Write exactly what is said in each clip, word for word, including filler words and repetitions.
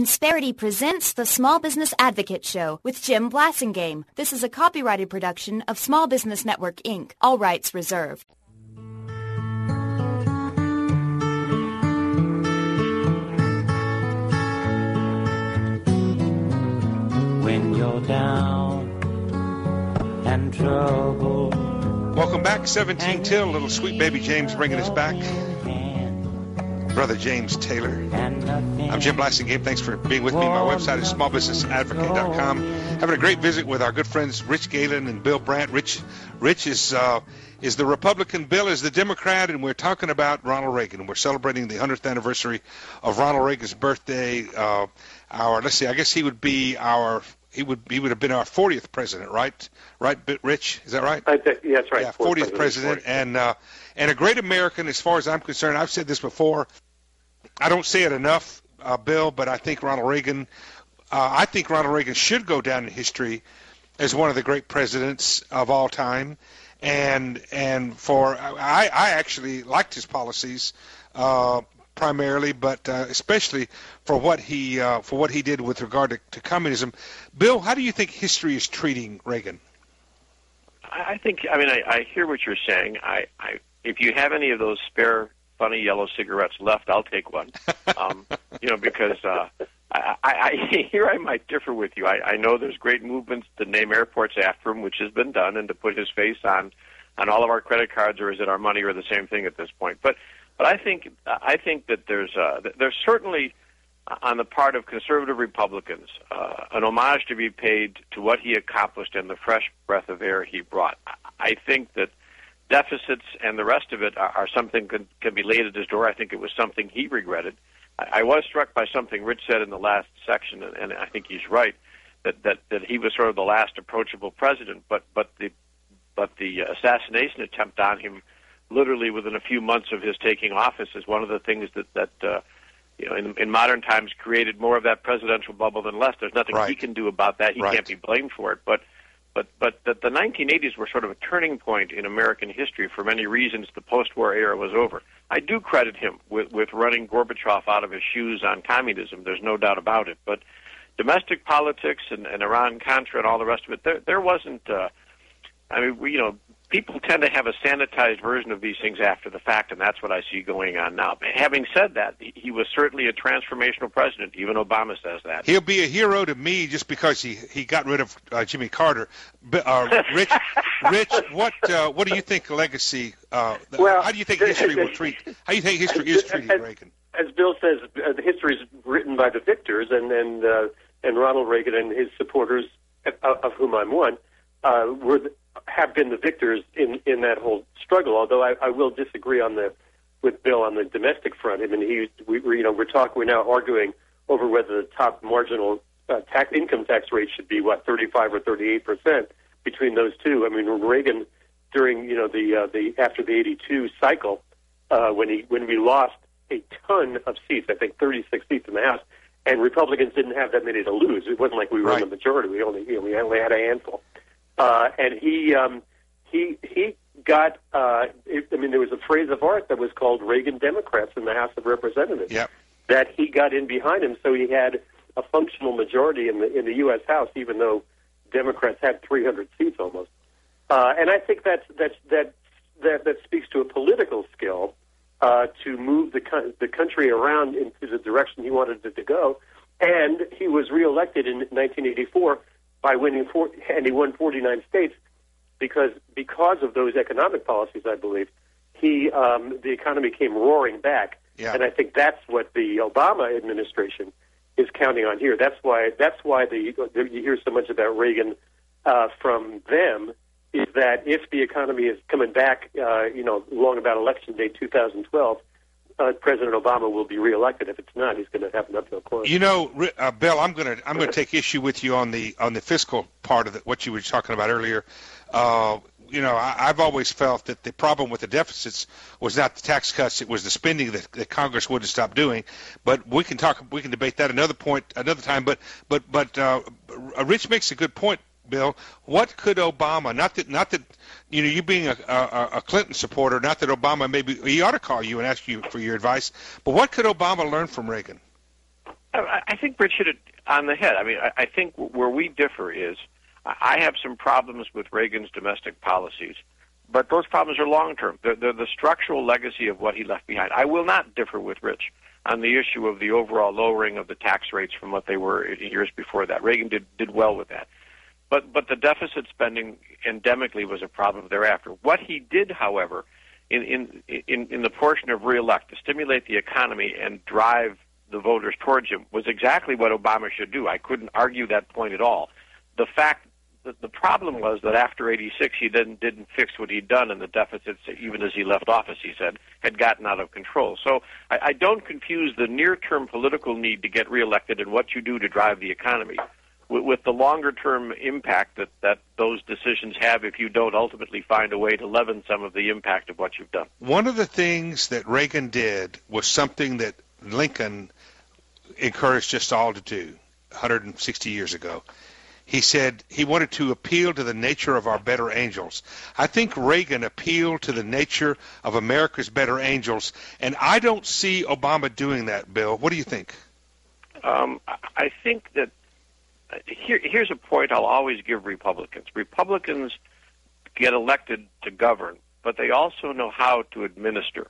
Insperity presents the Small Business Advocate Show with Jim Blasingame. This is a copyrighted production of Small Business Network, Incorporated. All rights reserved. When you're down and trouble. Welcome back, seventeen till. Little sweet baby James bringing us back. Brother James Taylor. I'm Jim Blasingame. Thanks for being with me. My website is small business advocate dot com. Having a great visit with our good friends Rich Galen and Bill Brandt. Rich, Rich is uh, is the Republican, Bill is the Democrat, and we're talking about Ronald Reagan. We're celebrating the hundredth anniversary of Ronald Reagan's birthday. Uh, our let's see, I guess he would be our he would he would have been our fortieth president, right? Right, Rich? Is that right? I th- yeah, that's right. Yeah, fortieth president, president and uh, and a great American as far as I'm concerned. I've said this before. I don't say it enough, uh, Bill, but I think Ronald Reagan, uh, I think Ronald Reagan should go down in history as one of the great presidents of all time. And and for I, I actually liked his policies uh, primarily, but uh, especially for what he uh, for what he did with regard to, to communism. Bill, how do you think history is treating Reagan? I think. I mean, I, I hear what you're saying. I, I if you have any of those spare funny yellow cigarettes left, I'll take one. Um, you know, because uh, I, I, I here I might differ with you. I, I know there's great movements to name airports after him, which has been done, and to put his face on on all of our credit cards, or is it our money, or the same thing at this point. But but I think I think that there's uh, there's certainly on the part of conservative Republicans uh, an homage to be paid to what he accomplished and the fresh breath of air he brought. I think that deficits and the rest of it are, are something can, can be laid at his door. I think it was something he regretted. I, I was struck by something Rich said in the last section, and, and I think he's right, that, that, that he was sort of the last approachable president, but, but the but the assassination attempt on him literally within a few months of his taking office is one of the things that, that uh, you know, in, in modern times created more of that presidential bubble than less. There's nothing right. he can do about that. He right. can't be blamed for it, but But but the, the nineteen eighties were sort of a turning point in American history for many reasons. The post-war era was over. I do credit him with, with running Gorbachev out of his shoes on communism. There's no doubt about it. But domestic politics and, and Iran-Contra and all the rest of it, there, there wasn't, uh, I mean, we, you know, people tend to have a sanitized version of these things after the fact, and that's what I see going on now. But having said that, he was certainly a transformational president. Even Obama says that. He'll be a hero to me just because he, he got rid of uh, Jimmy Carter. But, uh, Rich, Rich, what uh, what do you think legacy? Uh, well, how do you think history will treat? How do you think history is treating as, Reagan? As Bill says, uh, the history is written by the victors, and and uh, and Ronald Reagan and his supporters, of, of whom I'm one, uh, were. The, have been the victors in, in that whole struggle. Although I, I will disagree on the with Bill on the domestic front. I mean, he we we, you know we're talking we're now arguing over whether the top marginal uh, tax income tax rate should be what thirty-five or thirty-eight percent between those two. I mean, Reagan during you know the uh, the after the eighty-two cycle uh, when he when we lost a ton of seats, I think thirty-six seats in the House, and Republicans didn't have that many to lose. It wasn't like we were right. in the majority. We only you know, we only had a handful. Uh, and he um, he he got. Uh, it, I mean, there was a phrase of art that was called Reagan Democrats in the House of Representatives. Yep. That he got in behind him, so he had a functional majority in the in the U S House, even though Democrats had three hundred seats almost. Uh, and I think that's that's that that that speaks to a political skill uh, to move the co- the country around into the direction he wanted it to go. And he was reelected in nineteen eighty-four. By winning, four, and he won forty-nine states because because of those economic policies, I believe, he um, the economy came roaring back, yeah. and I think that's what the Obama administration is counting on here. That's why that's why the, you hear so much about Reagan uh, from them. Is that if the economy is coming back, uh, you know, long about election day two thousand twelve. Uh, President Obama will be reelected. If it's not, he's going to have an uphill climb. You know, uh, Bill, I'm going to I'm going to take issue with you on the on the fiscal part of the, what you were talking about earlier. Uh, you know, I, I've always felt that the problem with the deficits was not the tax cuts; it was the spending that, that Congress wouldn't stop doing. But we can talk, we can debate that another point, another time. But but but uh, Rich makes a good point, Bill. What could Obama? Not that not that. You know, you being a, a, a Clinton supporter, not that Obama maybe he ought to call you and ask you for your advice, but what could Obama learn from Reagan? I, I think Rich hit it on the head. I mean, I, I think where we differ is I have some problems with Reagan's domestic policies, but those problems are long-term. They're, they're the structural legacy of what he left behind. I will not differ with Rich on the issue of the overall lowering of the tax rates from what they were years before that. Reagan did, did well with that. But, but the deficit spending endemically was a problem thereafter. What he did, however, in, in, in, in the portion of reelect, to stimulate the economy and drive the voters towards him, was exactly what Obama should do. I couldn't argue that point at all. The fact that the problem was that after eighty-six, he then didn't fix what he'd done, and the deficits, even as he left office, he said, had gotten out of control. So I, I don't confuse the near-term political need to get reelected and what you do to drive the economy with, with the longer-term impact that, that those decisions have if you don't ultimately find a way to leaven some of the impact of what you've done. One of the things that Reagan did was something that Lincoln encouraged us all to do one hundred sixty years ago. He said he wanted to appeal to the nature of our better angels. I think Reagan appealed to the nature of America's better angels, and I don't see Obama doing that, Bill. What do you think? Um, I think that uh, here, here's a point I'll always give Republicans. Republicans get elected to govern, but they also know how to administer.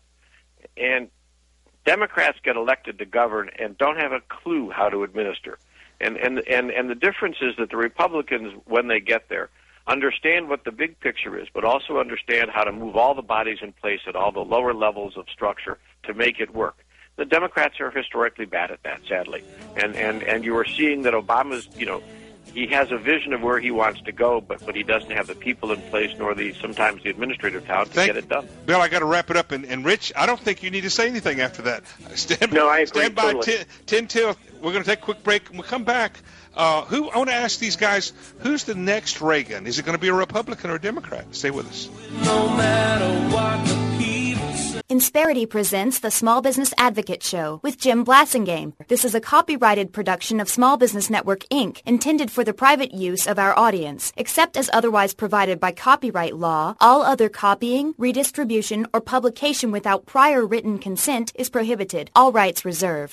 And Democrats get elected to govern and don't have a clue how to administer. And, and and and the difference is that the Republicans, when they get there, understand what the big picture is, but also understand how to move all the bodies in place at all the lower levels of structure to make it work. The Democrats are historically bad at that, sadly. And and, and you are seeing that Obama's, you know, he has a vision of where he wants to go, but, but he doesn't have the people in place nor the sometimes the administrative talent to Thank, get it done. Bill, I got to wrap it up. And, and Rich, I don't think you need to say anything after that. Stand, no, I agree. Stand by totally. ten, ten till. We're going to take a quick break, and we'll come back. Uh, who I want to ask these guys, who's the next Reagan? Is it going to be a Republican or a Democrat? Stay with us. No matter what the people say. Insperity presents the Small Business Advocate Show with Jim Blassingame. This is a copyrighted production of Small Business Network, Incorporated, intended for the private use of our audience. Except as otherwise provided by copyright law, all other copying, redistribution, or publication without prior written consent is prohibited. All rights reserved.